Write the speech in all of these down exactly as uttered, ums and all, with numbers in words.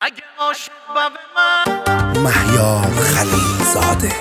اگه عاشق با من مهیار خلیل زاده.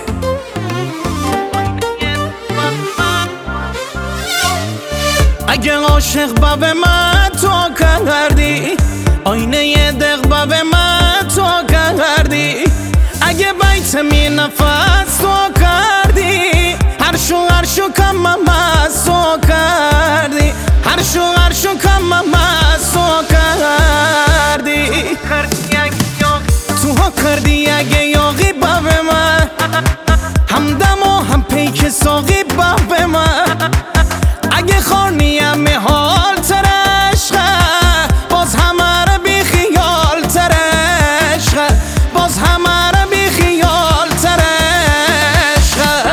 اگه عاشق با من تو کردی، آینه دق با من تو کردی، اگه بیت می نفس تو کردی، هر شو هر شو کم مست تو کردی، هر شو هر شو کم مست تو کردی. تو ها کردی اگه یاقی با من، همدم و هم پیک ساقی با من، اگه خورنیم حال تر عشقه، باز همه رو بی خیال تر عشقه، باز همه رو بی خیال تر عشقه.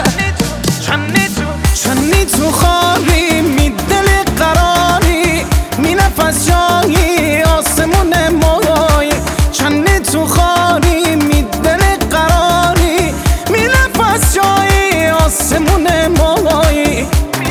چنی تو خاری می دل قراری، می نفس جایی آسمون مایی، چنی تو خاری می دل قراری، می نفس جایی آسمون مایی.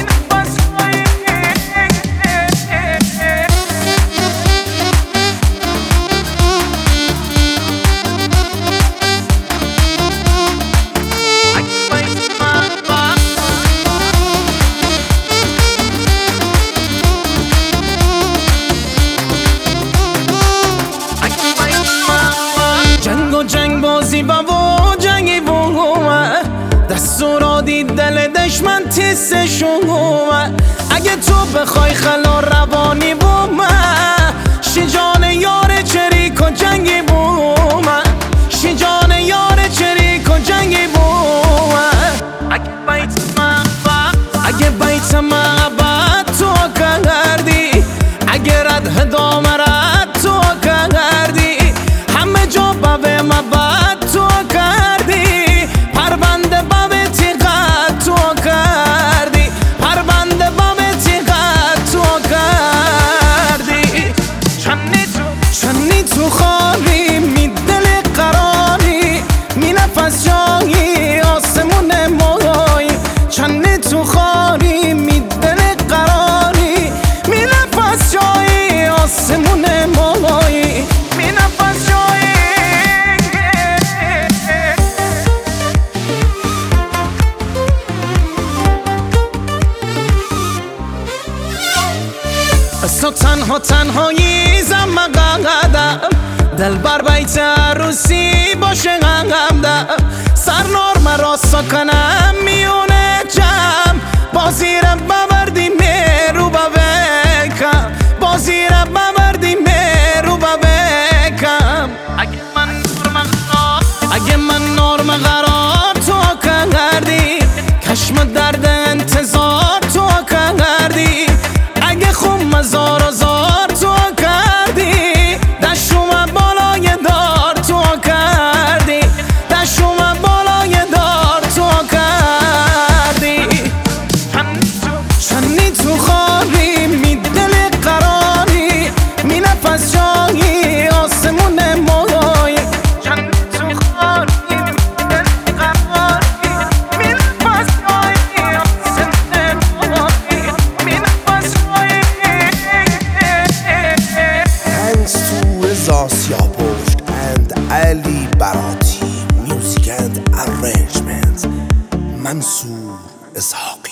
جنگ بازی با و جنگی بومه، دستورا دید دل دشمن تیسشون، اگه تو بخوای خلا روانی بومه، شجان یار چریک و جنگی بومه، شجان یار چریک و جنگی بومه. اگه بیت من اگه بیت من بعد تو کردی، اگه رد هدام رد تو کردی، همه جا بابه ما بعد تو کردی، پرونده بابه تیغت تو کردی، پرونده بابه تیغت تو کردی. چنی تو چنی تو خاری می دل قراری، می نفس جایی آسمون مایی، چنی تو خاری می دل قراری، می نفس جایی آسمون مایی، می نفس جایی. تو تنها تنهایی زم قدم، دل بر بیت عروسی باشه غمدم، سر نور مرا سکنم میونه جم، بازی رو ببردی میرو ببکم، بازی رو ببردی میرو ببکم. اگه من نرم اگه من نرم قرار تو کردی، کشم درد انتظار تو کردی، اگه خون مزار زار تو کردی، دشوم بالای دار تو کردی، دشوم بالای دار تو کردی. چنی تو خاری می دل قراری، می نفس جایی آسمون مایی، چنی تو خاری می دل قراری، می نفس جایی آسمون مایی، می نفس جایی. Thanks to Zasya Post and Ali Barati, music and arrangement, Mansoor Ishaq.